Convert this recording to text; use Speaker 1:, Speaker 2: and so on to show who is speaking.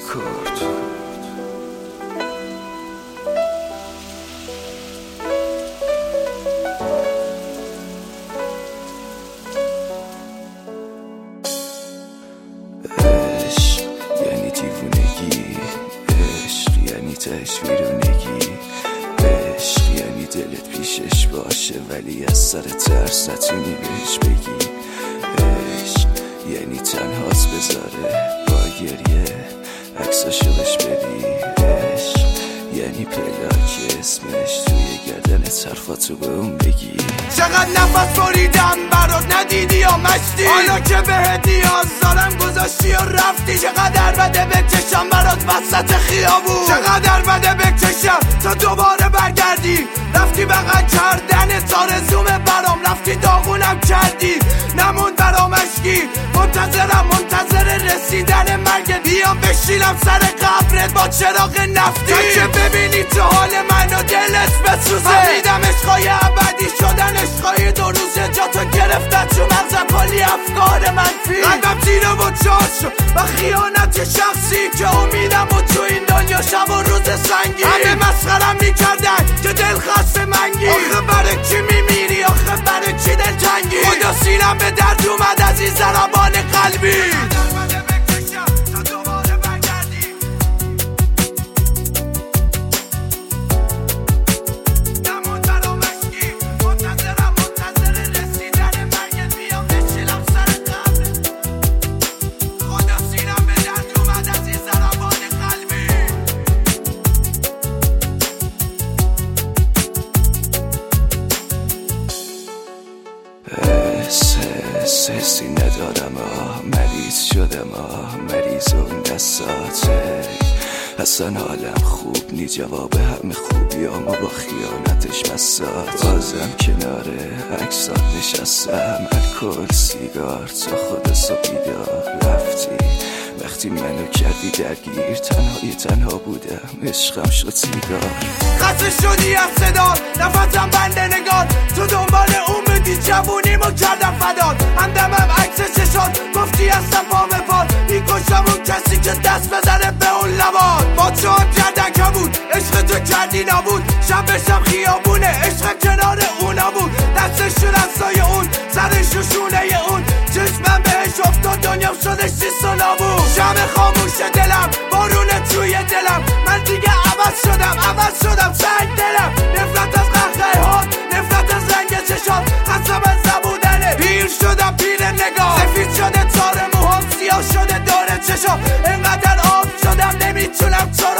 Speaker 1: رکورد. عشق یعنی دیوونگی، عشق یعنی تهش بیرونگی، عشق یعنی دلت پیشش باشه ولی از سر ترس نتونی بهش بگی، عشق یعنی تنهات بذاره با گریه عکساشو بهش بدی، عشق یعنی پلاک اسمش توی گردن حرفاتو به اون بگی.
Speaker 2: چقدر نفس بریدم برات ندیدی یا مشتی، حالا که بهت نیاز دارم گذاشتی و رفتی. چقدر بده بکشم برات وسط خیابون، چقدر بده بکشم تا دوباره برگردی. رفتی بغل کردن آرزومه برام، رفتی داغونم کردی نمون برام اشکی. منتظر رسیدن مرگت، بیام بشینم سر قبرت با چراغ نفتی، تا که ببینی تو حال من و دلت بسوزه. فهمیدم عشقای ابدی شدن عشقای دو روزه، جا تو گرفتن تو مغزم کلی افکار منفی. قلبم تیره و چار شد و خیانت شخصی که امیدم و تو این دنیا شب و روز سنگی. همه مسخرم میکردن که دل خسته منگی، آخه برای کی میمیری، آخه برای کی دل تنگی. خدا سینم به درد اومد از این ضربان قلبی.
Speaker 1: حسی ندارم مریض شدم مریض اون دستاته. اصلا حالم خوب نی، جواب همه خوبیامو با خیانتش بسات. بازم کنار عکسات نشستم، الکل سیگار تا خود صبح بیدار. رفتی وقتی منو کردی درگیر، تنها بودم عشقم شد سیگار.
Speaker 2: خسته شدی از صدا نفسم بنده نگار، تو دنبال اومدی جوونیمو کردم فدار. همدمم عکس چشات گفتی هستم پا به پار، میکشم اون کسی که دست بزنه به اون لبان. با چهار کردن کبود عشق تو کردی نبود، شب به شب خیابونه عشق کنار اونا بود. دستشون از سایه اون، سرشون شونه اون، چشمم بهش افتاد دنیام شدش سیست و نابود. شمع خاموش دلم، بارون توی دلم، من دیگه عوض شدم سنگ دلم. نفرت از قهقه هات، نفرت از رنگ چشات، خستم از نبودنه، پیر شدم پیر نگاه. سفید شده تار موهام، سیاه شده دور چشام، انقدر آب شدم نمیتونم چرا